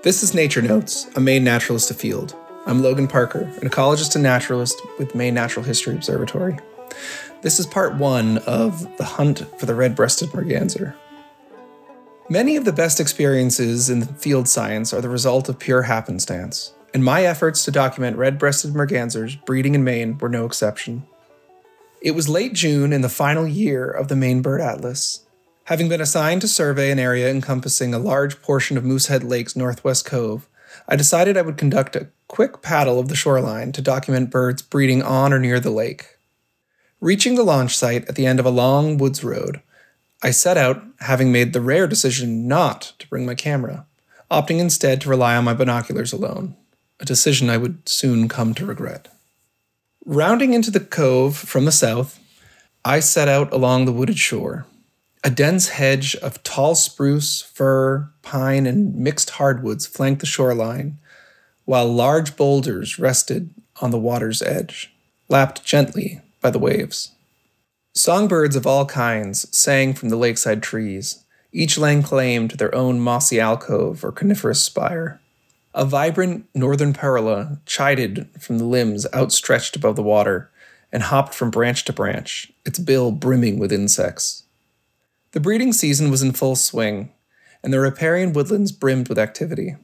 This is Nature Notes, a Maine naturalist afield. I'm Logan Parker, an ecologist and naturalist with Maine Natural History Observatory. This is part one of the hunt for the red-breasted merganser. Many of the best experiences in field science are the result of pure happenstance, and my efforts to document red-breasted mergansers breeding in Maine were no exception. It was late June in the final year of the Maine Bird Atlas. Having been assigned to survey an area encompassing a large portion of Moosehead Lake's northwest cove, I decided I would conduct a quick paddle of the shoreline to document birds breeding on or near the lake. Reaching the launch site at the end of a long woods road, I set out, having made the rare decision not to bring my camera, opting instead to rely on my binoculars alone, a decision I would soon come to regret. Rounding into the cove from the south, I set out along the wooded shore. A dense hedge of tall spruce, fir, pine, and mixed hardwoods flanked the shoreline, while large boulders rested on the water's edge, lapped gently by the waves. Songbirds of all kinds sang from the lakeside trees, each laying claim to their own mossy alcove or coniferous spire. A vibrant northern parula chided from the limbs outstretched above the water and hopped from branch to branch, its bill brimming with insects. The breeding season was in full swing, and the riparian woodlands brimmed with activity.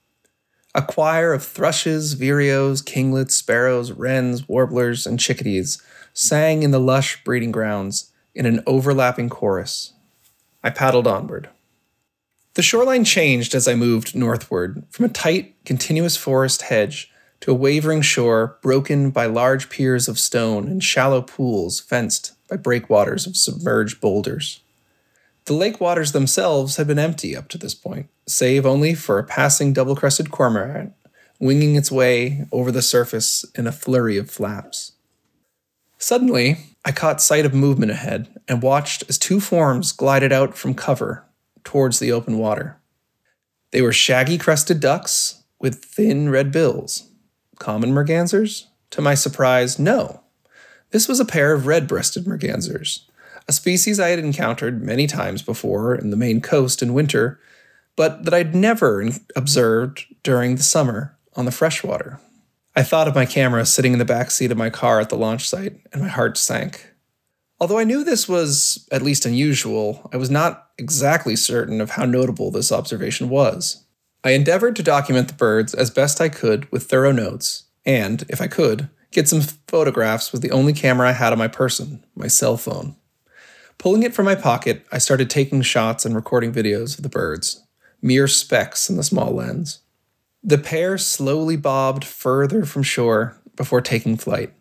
A choir of thrushes, vireos, kinglets, sparrows, wrens, warblers, and chickadees sang in the lush breeding grounds in an overlapping chorus. I paddled onward. The shoreline changed as I moved northward, from a tight, continuous forest hedge to a wavering shore broken by large piers of stone and shallow pools fenced by breakwaters of submerged boulders. The lake waters themselves had been empty up to this point, save only for a passing double-crested cormorant winging its way over the surface in a flurry of flaps. Suddenly, I caught sight of movement ahead and watched as two forms glided out from cover towards the open water. They were shaggy-crested ducks with thin red bills. Common mergansers? To my surprise, no. This was a pair of red-breasted mergansers, a species I had encountered many times before in the Maine coast in winter, but that I'd never observed during the summer on the freshwater. I thought of my camera sitting in the back seat of my car at the launch site, and my heart sank. Although I knew this was at least unusual, I was not exactly certain of how notable this observation was. I endeavored to document the birds as best I could with thorough notes, and, if I could, get some photographs with the only camera I had on my person, my cell phone. Pulling it from my pocket, I started taking shots and recording videos of the birds, mere specks in the small lens. The pair slowly bobbed further from shore before taking flight.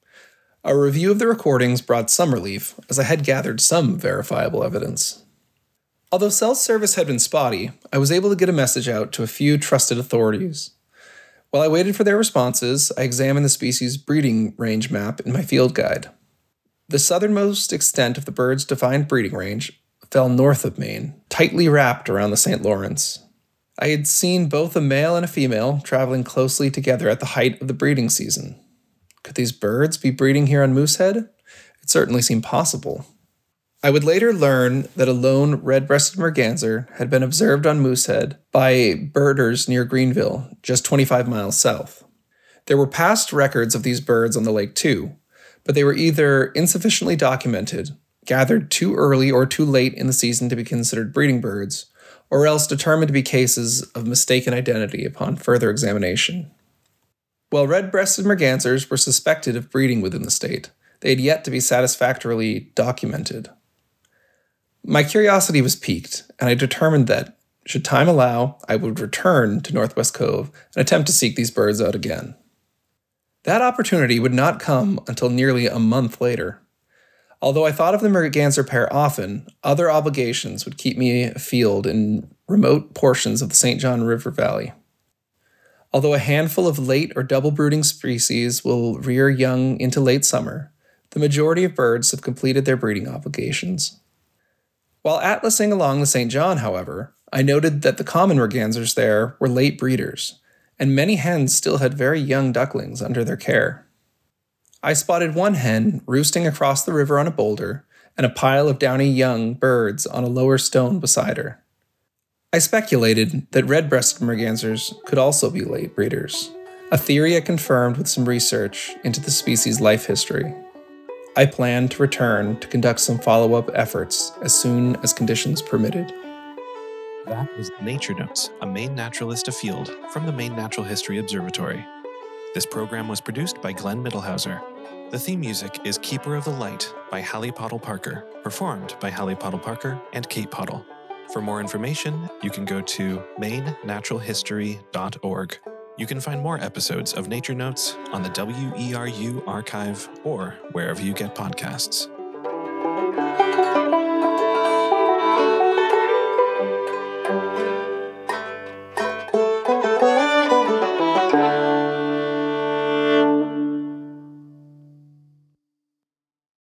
A review of the recordings brought some relief, as I had gathered some verifiable evidence. Although cell service had been spotty, I was able to get a message out to a few trusted authorities. While I waited for their responses, I examined the species' breeding range map in my field guide. The southernmost extent of the bird's defined breeding range fell north of Maine, tightly wrapped around the St. Lawrence. I had seen both a male and a female traveling closely together at the height of the breeding season. Could these birds be breeding here on Moosehead? It certainly seemed possible. I would later learn that a lone red-breasted merganser had been observed on Moosehead by birders near Greenville, just 25 miles south. There were past records of these birds on the lake too, but they were either insufficiently documented, gathered too early or too late in the season to be considered breeding birds, or else determined to be cases of mistaken identity upon further examination. While red-breasted mergansers were suspected of breeding within the state, they had yet to be satisfactorily documented. My curiosity was piqued, and I determined that, should time allow, I would return to Northwest Cove and attempt to seek these birds out again. That opportunity would not come until nearly a month later. Although I thought of the merganser pair often, other obligations would keep me afield in remote portions of the St. John River Valley. Although a handful of late or double-brooding species will rear young into late summer, the majority of birds have completed their breeding obligations. While atlasing along the St. John, however, I noted that the common mergansers there were late breeders, and many hens still had very young ducklings under their care. I spotted one hen roosting across the river on a boulder, and a pile of downy young birds on a lower stone beside her. I speculated that red-breasted mergansers could also be late breeders, a theory I confirmed with some research into the species' life history. I plan to return to conduct some follow-up efforts as soon as conditions permitted. That was Nature Notes, a Maine naturalist afield from the Maine Natural History Observatory. This program was produced by Glenn Middlehauser. The theme music is Keeper of the Light by Hallie Pottle Parker, performed by Hallie Pottle Parker and Kate Pottle. For more information, you can go to mainenaturalhistory.org. You can find more episodes of Nature Notes on the WERU archive or wherever you get podcasts.